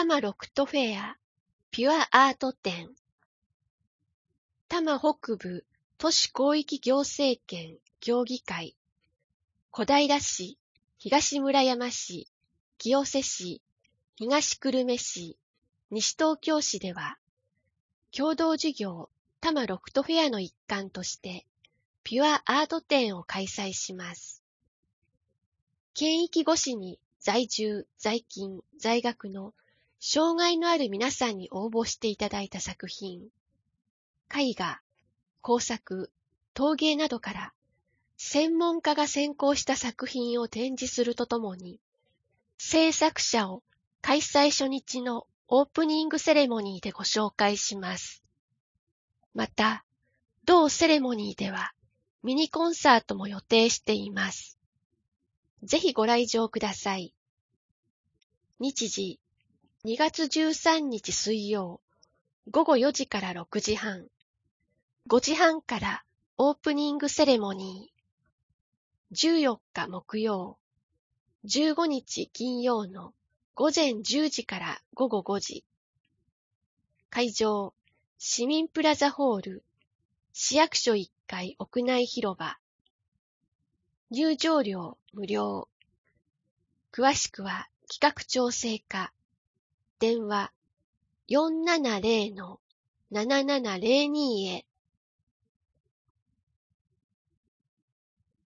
多摩ロクトフェアピュアアート展。多摩北部都市広域行政圏協議会、小平市、東村山市、清瀬市、東久留米市、西東京市では、共同事業多摩ロクトフェアの一環として、ピュアアート展を開催します。県域越しに在住、在勤、在学の障害のある皆さんに応募していただいた作品、絵画、工作、陶芸などから専門家が選考した作品を展示するとともに、制作者を開催初日のオープニングセレモニーでご紹介します。また、同セレモニーではミニコンサートも予定しています。ぜひご来場ください。日時、2月13日水曜、午後4時から6時半、5時半からオープニングセレモニー、14日木曜、15日金曜の午前10時から午後5時。会場、市民プラザホール、市役所1階屋内広場。入場料無料。詳しくは企画調整課。電話 470-7702 へ。